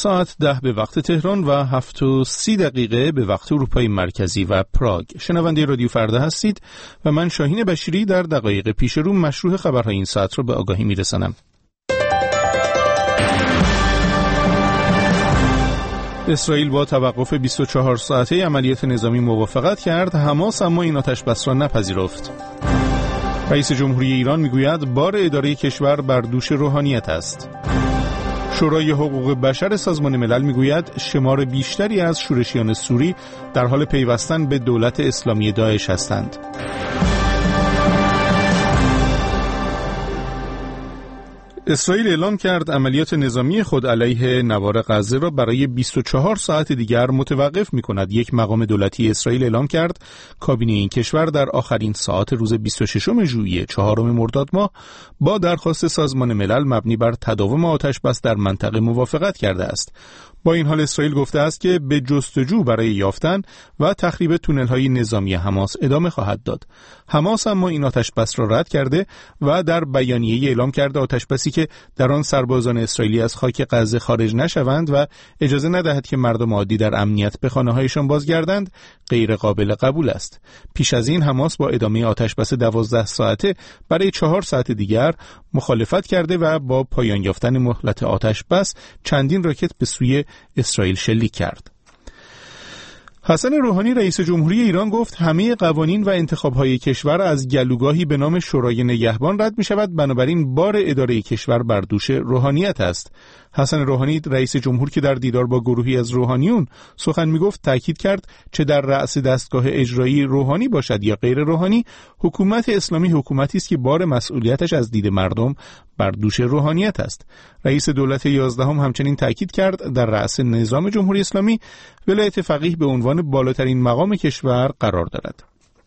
ساعت 10 به وقت تهران و 7:30 به وقت اروپای مرکزی و پراگ. شنونده رادیو فردا هستید و من شاهین بشیری در دقایق پیش رو مشروع خبرهای این ساعت رو به آگاهی میرسانم. اسرائیل با توقف 24 ساعته عملیات نظامی موافقت کرد، حماس اما این آتش‌بس را نپذیرفت. رئیس جمهوری ایران میگوید بار اداره کشور بر دوش روحانیت است. شورای حقوق بشر سازمان ملل میگوید شمار بیشتری از شورشیان سوری در حال پیوستن به دولت اسلامی داعش هستند. اسرائیل اعلام کرد عملیات نظامی خود علیه نوار غزه را برای 24 ساعت دیگر متوقف می‌کند. یک مقام دولتی اسرائیل اعلام کرد کابینه این کشور در آخرین ساعات روز 26 ژوئیه 4 مرداد ماه با درخواست سازمان ملل مبنی بر تداوم آتش‌بس در منطقه موافقت کرده است. با این حال اسرائیل گفته است که به جستجو برای یافتن و تخریب تونل‌های نظامی حماس ادامه خواهد داد. حماس اما این آتش‌بس را رد کرده و در بیانیه‌ای اعلام کرده آتش‌بسی که در آن سربازان اسرائیلی از خاک غزه خارج نشوند و اجازه ندهد که مردم عادی در امنیت به خانه‌هایشان بازگردند غیر قابل قبول است. پیش از این حماس با ادامه آتش‌بس 12 ساعته برای 4 ساعت دیگر مخالفت کرده و با پایان یافتن مهلت آتش‌بس چندین راکت به سوی اسرائیل شلیک کرد. حسن روحانی رئیس جمهوری ایران گفت همه قوانین و انتخاب‌های کشور از گلوگاهی به نام شورای نگهبان رد می‌شود، بنابراین بار اداره کشور بر دوش روحانیت است. حسن روحانی رئیس جمهور که در دیدار با گروهی از روحانیون سخن میگفت تاکید کرد چه در رأس دستگاه اجرایی روحانی باشد یا غیر روحانی، حکومت اسلامی حکومتی است که بار مسئولیتش از دید مردم بر دوش روحانیت است. رئیس دولت 11 همچنین تاکید کرد در رأس نظام جمهوری اسلامی ولایت فقیه به عنوان بالاترین مقام کشور قرار دارد.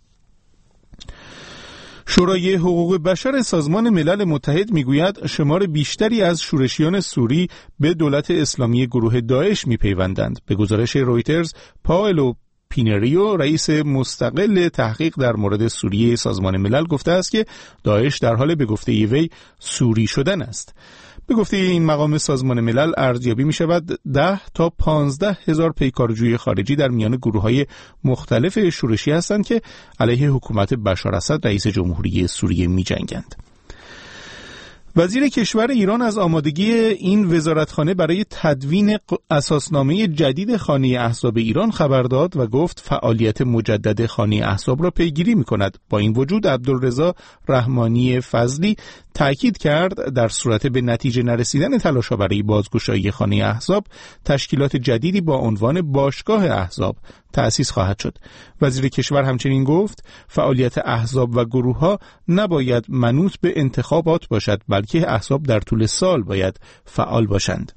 شورای حقوق بشر سازمان ملل متحد میگوید شمار بیشتری از شورشیان سوری به دولت اسلامی گروه داعش میپیوندند. به گزارش رویترز، پائلو پینریو رئیس مستقل تحقیق در مورد سوریه سازمان ملل گفته است که داعش در حال به گفته وی سوری شدن است. به گفته این مقام سازمان ملل ارزیابی می شود 10 تا 15 هزار پیکارجوی خارجی در میان گروه‌های مختلف شورشی هستند که علیه حکومت بشار اسد رئیس جمهوری سوریه می جنگند. وزیر کشور ایران از آمادگی این وزارتخانه برای تدوین اساسنامه جدید خانه احزاب ایران خبر داد و گفت فعالیت مجدد خانه احزاب را پیگیری می‌کند. با این وجود عبدالرضا رحمانی فضلی تأکید کرد در صورت به نتیجه نرسیدن تلاش‌ها برای بازگشایی خانه احزاب، تشکیلات جدیدی با عنوان باشگاه احزاب تأسیس خواهد شد. وزیر کشور همچنین گفت فعالیت احزاب و گروه‌ها نباید منوط به انتخابات باشد، بلکه احزاب در طول سال باید فعال باشند.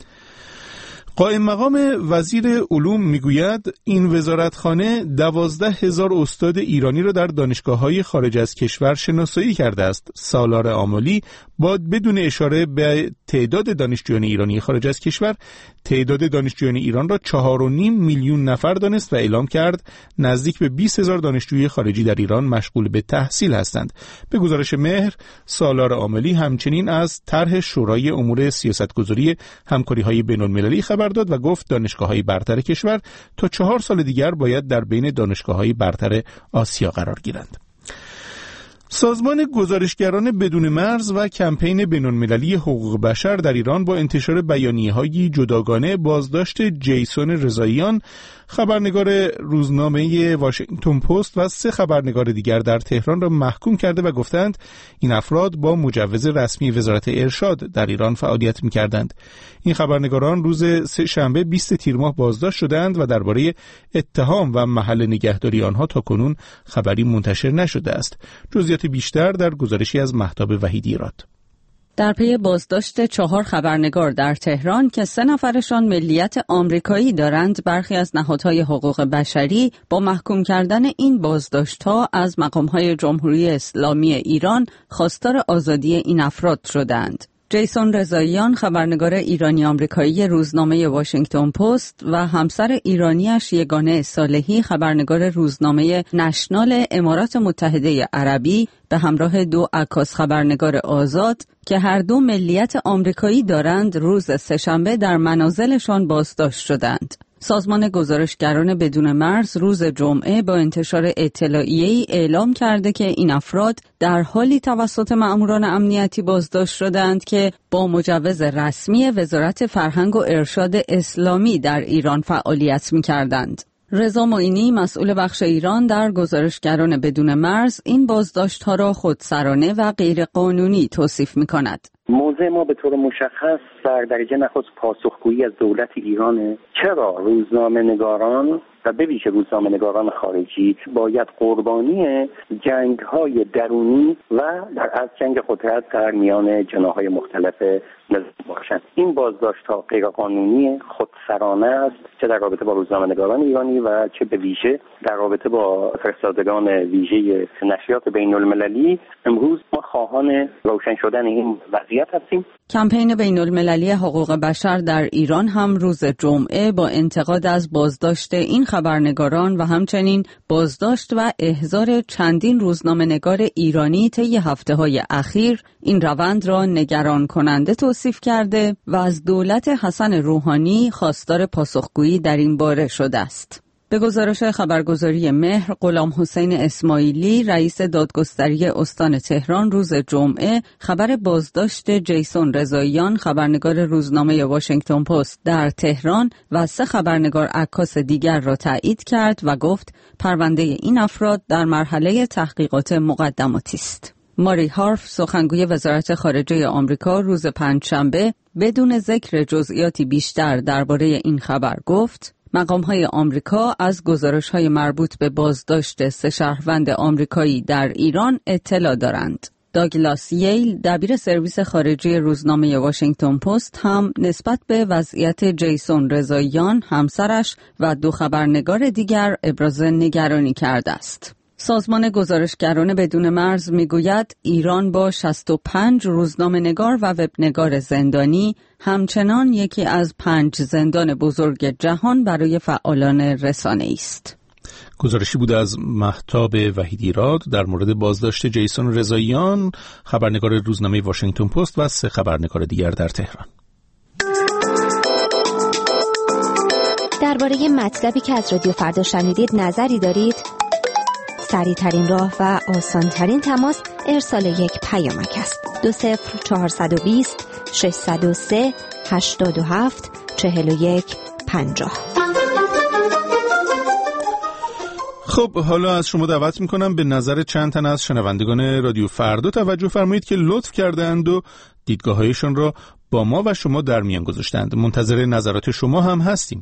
قائم مقام وزیر علوم میگوید این وزارتخانه 12,000 استاد ایرانی را در دانشگاه‌های خارج از کشور شناسایی کرده است. سالار آملی با بدون اشاره به تعداد دانشجویان ایرانی خارج از کشور تعداد دانشجویان ایران را 4.5 میلیون نفر دانست و اعلام کرد نزدیک به 20,000 دانشجوی خارجی در ایران مشغول به تحصیل هستند. به گزارش مهر، سالار آملی همچنین از طرح شورای امور سیاستگذاری همکاری‌های بین‌المللی خبر داد و گفت دانشگاه‌های برتر کشور تا 4 سال دیگر باید در بین دانشگاه‌های برتر آسیا قرار گیرند. سازمان گزارشگران بدون مرز و کمپین بین‌المللی حقوق بشر در ایران با انتشار بیانیه‌های جداگانه بازداشت جیسون رضاییان، خبرنگار روزنامه واشنگتن پست و 3 خبرنگار دیگر در تهران را محکوم کرده و گفتند این افراد با مجوز رسمی وزارت ارشاد در ایران فعالیت می‌کردند. این خبرنگاران روز سه‌شنبه 20 تیر ماه بازداشت شدند و درباره اتهام و محل نگهداری آنها تاکنون خبری منتشر نشده است. جزئیات بیشتر در گزارشی از مهتاب وحیدی راد. در پی بازداشت 4 خبرنگار در تهران که 3 نفرشان ملیت آمریکایی دارند، برخی از نهادهای حقوق بشری با محکوم کردن این بازداشت‌ها از مقام‌های جمهوری اسلامی ایران خواستار آزادی این افراد شدند. جیسون رضاییان خبرنگار ایرانی آمریکایی روزنامه واشنگتن پست و همسر ایرانیش یگانه صالحی خبرنگار روزنامه نشنال امارات متحده عربی به همراه 2 عکاس خبرنگار آزاد که هر دو ملیت آمریکایی دارند روز سه‌شنبه در منازلشان بازداشت شدند. سازمان گزارشگران بدون مرز روز جمعه با انتشار اطلاعیه‌ای اعلام کرده که این افراد در حالی توسط مأموران امنیتی بازداشت شدند که با مجوز رسمی وزارت فرهنگ و ارشاد اسلامی در ایران فعالیت می‌کردند. رضا معینی مسئول بخش ایران در گزارشگران بدون مرز این بازداشت‌ها را خودسرانه و غیرقانونی توصیف می‌کند. موضع ما به طور مشخص در درجه نخست پاسخگویی از دولت ایرانه. چرا روزنامه‌نگاران و به ویژه روزنامه‌نگاران خارجی باید قربانی جنگ‌های درونی و از جنگ قدرت در میان جناح‌های مختلف نظام باشند؟ این بازداشت‌ها غیرقانونی، خودسرانه است، چه در رابطه با روزنامه‌نگاران ایرانی و چه به ویژه در رابطه با فرستادگان ویژه نشریات بین‌المللی. امروز ما خواهان روشن شدن این وضعیت هستیم. کمپین بین‌المللی حقوق بشر در ایران هم روز جمعه با انتقاد از بازداشت این خبرنگاران و همچنین بازداشت و احضار چندین روزنامه‌نگار ایرانی طی هفته‌های اخیر این روند را نگران کننده توصیف کرده و از دولت حسن روحانی خواستار پاسخگویی در این باره شده است. به گزارش خبرگزاری مهر، غلامحسین اسماعیلی رئیس دادگستری استان تهران روز جمعه خبر بازداشت جیسون رضاییان خبرنگار روزنامه واشنگتن پست در تهران و 3 خبرنگار عکاس دیگر را تایید کرد و گفت پرونده این افراد در مرحله تحقیقات مقدماتی است. ماری هارف سخنگوی وزارت خارجه آمریکا روز پنجشنبه بدون ذکر جزئیاتی بیشتر درباره این خبر گفت مقام‌های آمریکا از گزارش‌های مربوط به بازداشت 3 شهروند آمریکایی در ایران اطلاع دارند. داگلاس ییل دبیر سرویس خارجی روزنامه واشنگتن پست هم نسبت به وضعیت جیسون رضاییان همسرش و 2 خبرنگار دیگر ابراز نگرانی کرده است. سازمان گزارشگران بدون مرز میگوید ایران با 65 روزنامه‌نگار و وبنگار زندانی همچنان یکی از 5 زندان بزرگ جهان برای فعالان رسانه‌ای است. گزارشی بود از مهتاب وحیدیراد در مورد بازداشت جیسون رضاییان خبرنگار روزنامه واشنگتن پست و 3 خبرنگار دیگر در تهران. درباره مطلبی که از رادیو فردا شنیدید نظری دارید؟ سریع‌ترین راه و آسان‌ترین تماس ارسال یک پیامک است. 20420 603 87 41 50. خب حالا از شما دعوت میکنم به نظر چند تن از شنوندگان رادیو فردا توجه فرمایید که لطف کردند و دیدگاه‌هایشان را با ما و شما در میان گذاشتند. منتظر نظرات شما هم هستیم.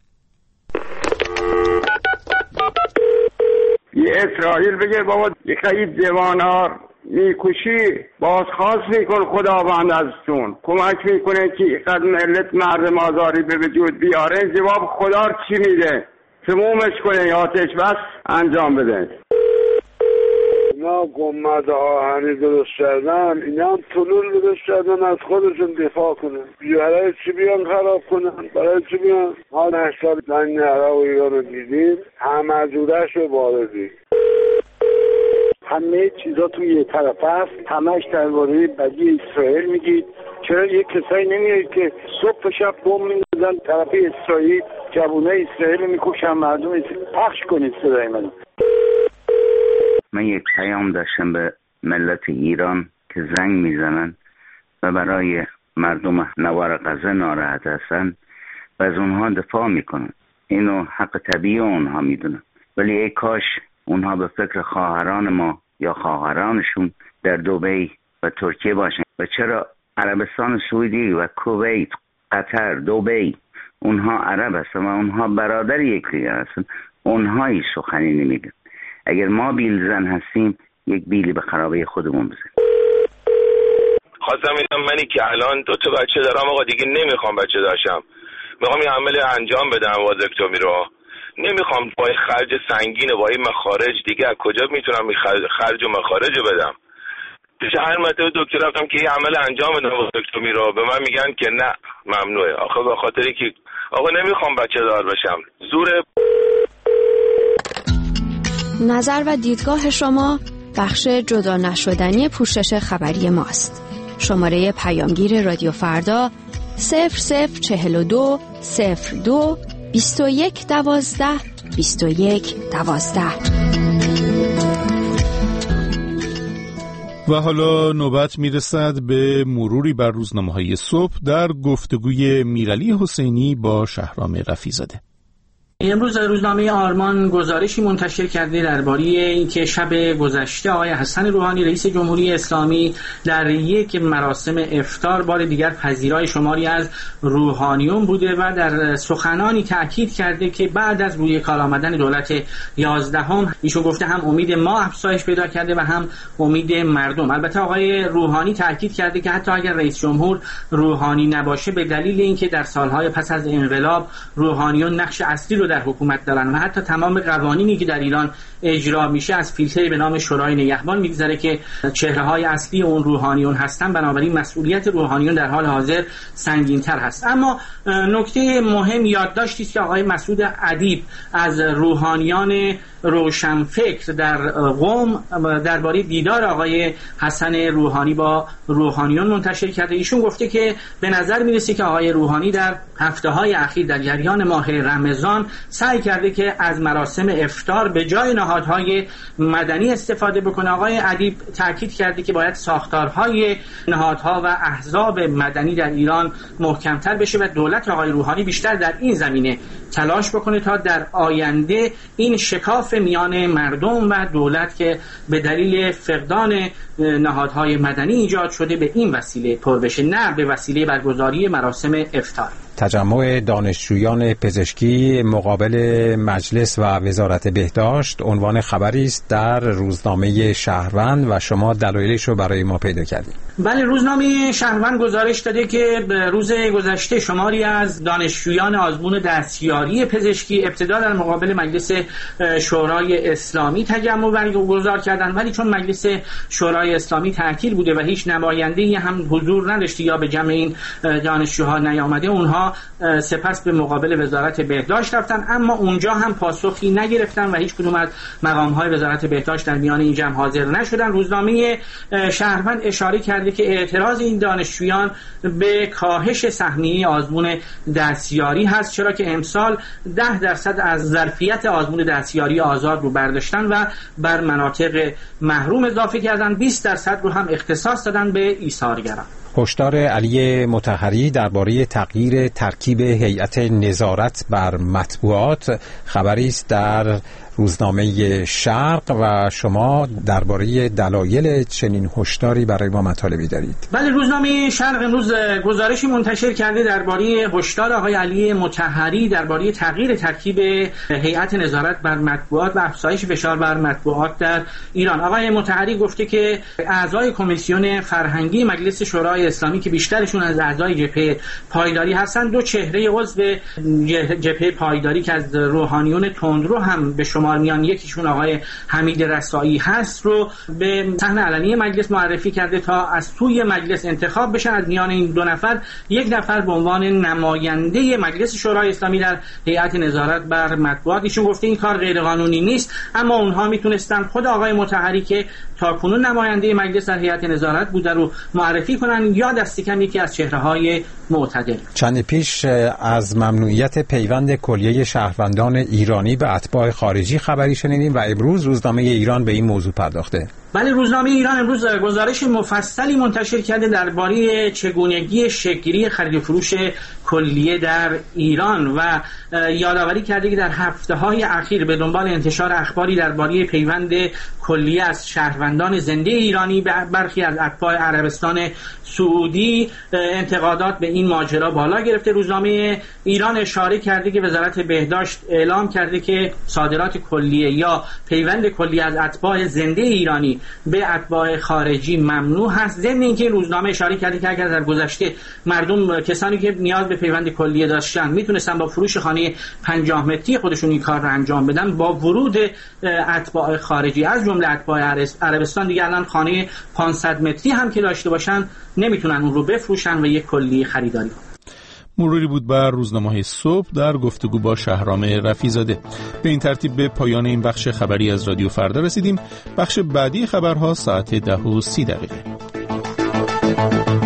اسرائیل بگه بابا خیلی جوانار میکشی، بازخواست میکن خداوند ازتون، کمک میکنه که قد ملت مردم آزاری به وجود بیاره. جواب خدا چی میده؟ تمومش کنه یا آتش بس انجام بده. اینا گنبد آهنی درست کردن، اینا هم طلول درست کردن از خودشون دفاع کنن. برای چی بیان خراب کنن؟ برای چی بیان؟ ما 8 سال جنگ عراق و ایران رو دیدیم، همه جورش رو باردیم. همه چیزا توی یه طرف هست، همش درباره بدی اسرائیل میگید. چرا یه کسایی نمیاد که صبح و شب بمب میندازن طرف اسرائیل، جوانای اسرائیل میکشن، مردم پخش کنید صدای منو. من یک پیام داشتم به ملت ایران که زنگ میزنن و برای مردم نوار غزه ناراحت هستن و از اونها دفاع میکنن. اینو حق طبیعی اونها میدونن، ولی ای کاش اونها به فکر خواهران ما یا خواهرانشون در دبی و ترکیه باشن. و چرا عربستان سعودی و کویت، قطر، دبی، اونها عرب هستن و اونها برادر یکدیگر هستن، اونهایی سخنی نمیگن. اگر ما بیل زن هستیم یک بیلی به خرابه خودمون بزنیم. خواستم میگم منی که الان 2 بچه دارم آقا، دیگه نمیخوام بچه داشتم، میخوام این عمل انجام بدم وازکتومی رو، نمیخوام با خرج سنگین و با این مخارج دیگه از کجا میتونم این خرج و مخارج رو بدم؟ هر مرتبه دکتر رفتم که یه عمل انجام بدم واسکتومی رو، به من میگن که نه ممنوعه. آخه به خاطری که آقا نمیخوام بچه دار بشم، زوره. نظر و دیدگاه شما بخش جدا نشدنی پوشش خبری ماست. شماره پیامگیر رادیو فردا 0042 02 21 12 21 12. و حالا نوبت میرسد به مروری بر روزنامه‌های صبح در گفتگوی میرعلی حسینی با شهرام رفیع‌زاده. امروز روزنامه آرمان گزارشی منتشر کرده درباره اینکه شب گذشته آقای حسن روحانی رئیس جمهوری اسلامی در یک مراسم افطار بار دیگر پذیرای شماری از روحانیون بوده و در سخنانی تاکید کرده که بعد از روی کار آمدن دولت 11 ایشون گفته هم امید ما افزایش پیدا کرده و هم امید مردم. البته آقای روحانی تاکید کرده که حتی اگر رئیس جمهور روحانی نباشه به دلیل اینکه در سالهای پس از انقلاب روحانیون نقش اصلی رو در حکومت دارن و حتی تمام قوانینی که در ایران اجرا میشه از فیلتری به نام شورای نگهبان میگذره که چهره‌های اصلی اون روحانیون هستن، بنابراین مسئولیت روحانیون در حال حاضر سنگین‌تر هست. اما نکته مهم یادداشتی است که آقای مسعود ادیب از روحانیان روشنفکر در قم درباره دیدار آقای حسن روحانی با روحانیون منتشر کرده. ایشون گفته که به نظر میرسه که آقای روحانی در هفته‌های اخیر در جریان ماه رمضان سعی کرده که از مراسم افطار به جای نهادهای مدنی استفاده بکنه. آقای ادیب تاکید کرده که باید ساختارهای نهادها و احزاب مدنی در ایران محکمتر بشه و دولت آقای روحانی بیشتر در این زمینه تلاش بکنه تا در آینده این شکاف میان مردم و دولت که به دلیل فقدان نهادهای مدنی ایجاد شده به این وسیله پر بشه، نه به وسیله برگزاری مراسم افطار. تجمع دانشجویان پزشکی مقابل مجلس و وزارت بهداشت عنوان خبری است در روزنامه شهروند و شما دلایلش رو برای ما پیدا کردید. بله، روزنامه شهروند گزارش داده که روز گذشته شماری از دانشجویان آزمون دستیاری پزشکی ابتدا در مقابل مجلس شورای اسلامی تجمع برگزار کردند، ولی چون مجلس شورای اسلامی تعطیل بوده و هیچ نماینده‌ای هم حضور نداشته یا به جمع این دانشجوها نیامده، اونها سپس به مقابل وزارت بهداشت رفتن، اما اونجا هم پاسخی نگرفتن و هیچ کدوم از مقام‌های وزارت بهداشت در میان این جمع حاضر نشدن. روزنامه شهروند اشاره کرده که اعتراض این دانشجویان به کاهش سهمیه آزمون دستیاری هست، چرا که امسال 10% از ظرفیت آزمون دستیاری آزاد رو برداشتن و بر مناطق محروم اضافه کردن، 20% رو هم اختصاص دادن به ایثارگران. هشدار علی مطهری درباره تغییر ترکیب هیئت نظارت بر مطبوعات خبری است در روزنامه شرق و شما درباره دلایل چنین هشداری برای ما مطالبی دارید. بله، روزنامه شرق امروز گزارشی منتشر کرده درباره هشدار آقای علی مطهری درباره تغییر ترکیب هیئت نظارت بر مطبوعات و افزایش فشار بر مطبوعات در ایران. آقای مطهری گفته که اعضای کمیسیون فرهنگی مجلس شورای اسلامی که بیشترشون از اعضای جبهه پایداری هستند، دو چهره عضو جبهه پایداری که از روحانیون تندرو هم به شمار میان، یکیشون آقای حمید رسایی هست، رو به صحن علنی مجلس معرفی کرده تا از سوی مجلس انتخاب بشن. از میان این دو نفر یک نفر به عنوان نماینده مجلس شورای اسلامی در هیئت نظارت بر مطبوعات. ایشون گفته این کار غیر قانونی نیست، اما اونها میتونستن خود آقای مطهری که تاکنون نماینده مجلس در هیئت نظارت بوده رو معرفی کنن یا دست کم یکی از چهره‌های معتدل. چند پیش از ممنوعیت پیوند کلیه شهروندان ایرانی به اتباع خارجی خبری شنیدیم و امروز روزنامه ایران به این موضوع پرداخته. بله، روزنامه ایران امروز گزارش مفصلی منتشر کرده درباره چگونگی شکل‌گیری خرید و فروش کلیه در ایران و یادآوری کرده که در هفته‌های اخیر به دنبال انتشار اخباری درباره پیوند کلیه از شهروندان زنده ایرانی به برخی از اتباع عربستان سعودی انتقادات به این ماجرا بالا گرفته. روزنامه ایران اشاره کرده که وزارت بهداشت اعلام کرده که صادرات کلیه یا پیوند کلیه از اتباع زنده ایرانی به اتباع خارجی ممنوع هست. ضمن اینکه روزنامه اشاره کرده که اگر در گذشته مردم، کسانی که نیاز به پیوند کلیه داشتن، میتونستن با فروش خانه 50 متری خودشون این کار رو انجام بدن، با ورود اتباع خارجی از جمله اتباع عربستان دیگه الان خانه 500 متری هم که داشته باشن نمیتونن اون رو بفروشن و یک کلیه خریداری کنن. مروری بود بر روزنامه‌های صبح در گفتگو با شهرام رفیزاده. به این ترتیب به پایان این بخش خبری از رادیو فردا رسیدیم. بخش بعدی خبرها ساعت 10:30.